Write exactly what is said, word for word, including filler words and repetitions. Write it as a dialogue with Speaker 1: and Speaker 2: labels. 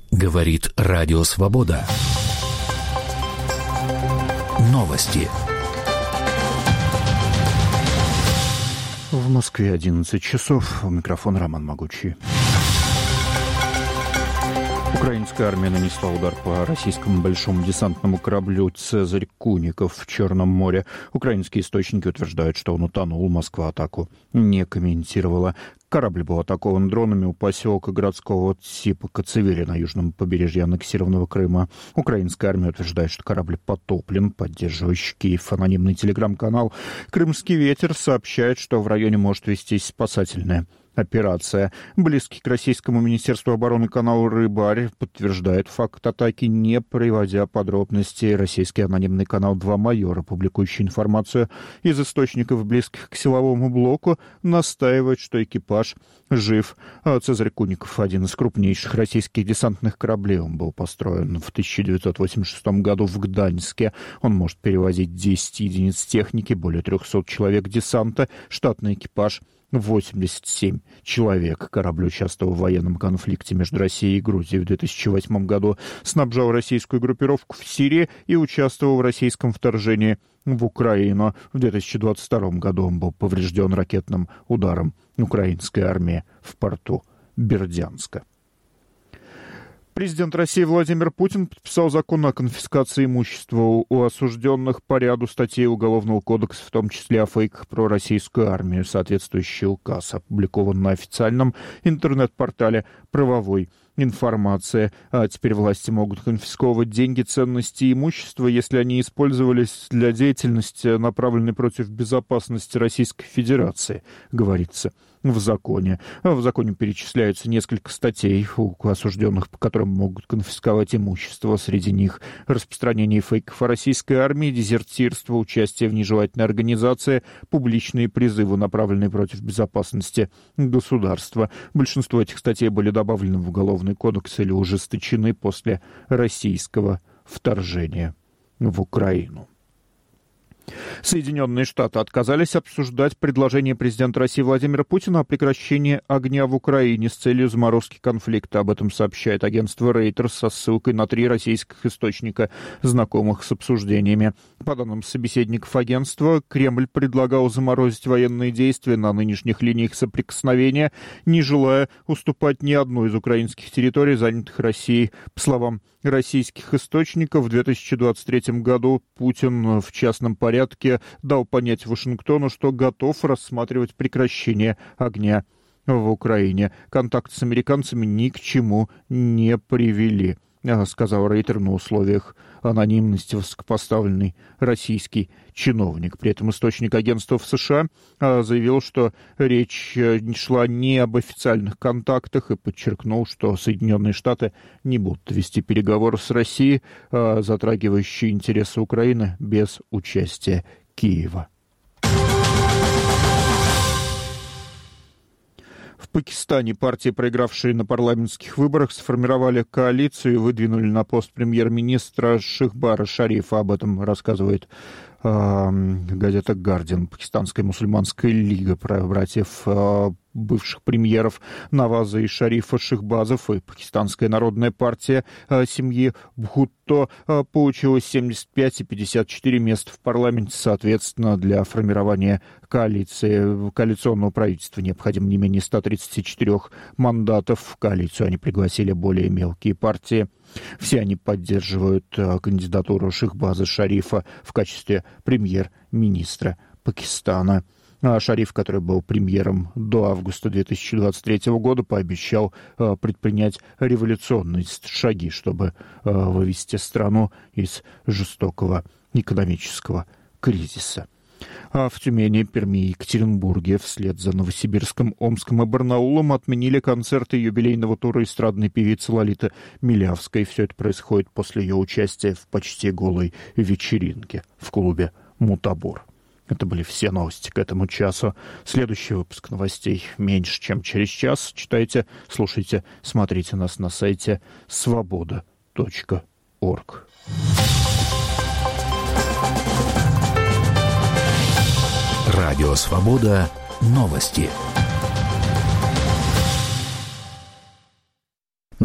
Speaker 1: Говорит Радио Свобода. Новости.
Speaker 2: В Москве одиннадцать часов. У микрофона Роман Могучий. Украинская армия нанесла удар по российскому большому десантному кораблю «Цезарь Куников» в Черном море. Украинские источники утверждают, что он утонул. Москва атаку не комментировала. Корабль был атакован дронами у поселка городского типа Коцевели на южном побережье аннексированного Крыма. Украинская армия утверждает, что корабль потоплен. Поддерживающий Киев анонимный телеграм-канал «Крымский ветер» сообщает, что в районе может вестись спасательная операция. Близкий к российскому министерству обороны канал «Рыбарь» подтверждает факт атаки, не приводя подробностей. Российский анонимный канал «Два майора», публикующий информацию из источников, близких к силовому блоку, настаивает, что экипаж жив. «Цезарь Куников» — один из крупнейших российских десантных кораблей. Он был построен в тысяча девятьсот восемьдесят шестом году в Гданьске. Он может перевозить десять единиц техники, более трехсот человек десанта, штатный экипаж — восемьдесят семь человек. Корабль участвовал в военном конфликте между Россией и Грузией в две тысячи восьмом году, снабжал российскую группировку в Сирии и участвовал в российском вторжении в Украину. В две тысячи двадцать втором году он был поврежден ракетным ударом украинской армии в порту Бердянска. Президент России Владимир Путин подписал закон о конфискации имущества у осужденных по ряду статей Уголовного кодекса, в том числе о фейках про российскую армию. Соответствующий указ опубликован на официальном интернет-портале «Правовой информация». А теперь власти могут конфисковывать деньги, ценности и имущество, если они использовались для деятельности, направленной против безопасности Российской Федерации, говорится в законе. В законе перечисляются несколько статей у осужденных, по которым могут конфисковать имущество. Среди них распространение фейков о российской армии, дезертирство, участие в нежелательной организации, публичные призывы, направленные против безопасности государства. Большинство этих статей были добавлены в Уголовный кодекс или ужесточены после российского вторжения в Украину. Соединенные Штаты отказались обсуждать предложение президента России Владимира Путина о прекращении огня в Украине с целью заморозки конфликта. Об этом сообщает агентство Reuters со ссылкой на три российских источника, знакомых с обсуждениями. По данным собеседников агентства, Кремль предлагал заморозить военные действия на нынешних линиях соприкосновения, не желая уступать ни одной из украинских территорий, занятых Россией. По словам российских источников, в две тысячи двадцать третьем году Путин в частном порядке дал понять Вашингтону, что готов рассматривать прекращение огня в Украине. Контакты с американцами ни к чему не привели, сказал Рейтер на условиях анонимности высокопоставленный российский чиновник. При этом источник агентства в США заявил, что речь шла не об официальных контактах, и подчеркнул, что Соединенные Штаты не будут вести переговоры с Россией, затрагивающие интересы Украины, без участия Киева. В Пакистане партии, проигравшие на парламентских выборах, сформировали коалицию и выдвинули на пост премьер-министра Шехбара Шарифа. Об этом рассказывает э, газета «Гардиан». Пакистанская мусульманская лига братьев э, бывших премьеров Наваза и Шарифа Шехбазов и Пакистанская народная партия э, семьи Бхутто э, получила семьдесят пять и пятьдесят четыре места в парламенте. Соответственно, для формирования коалиции, коалиционного правительства необходимо не менее ста тридцати четырёх мандатов. В коалицию они пригласили более мелкие партии. Все они поддерживают э, кандидатуру Шехбаза Шарифа в качестве премьер-министра Пакистана. А Шариф, который был премьером до августа две тысячи двадцать третьего года, пообещал э, предпринять революционные шаги, чтобы э, вывести страну из жестокого экономического кризиса. А в Тюмени, Перми и Екатеринбурге вслед за Новосибирском, Омском и Барнаулом отменили концерты юбилейного тура эстрадной певицы Лолиты Милявской. Все это происходит после ее участия в почти голой вечеринке в клубе «Мутабор». Это были все новости к этому часу. Следующий выпуск новостей меньше, чем через час. Читайте, слушайте, смотрите нас на сайте свобода точка орг.
Speaker 1: Радио «Свобода». Новости.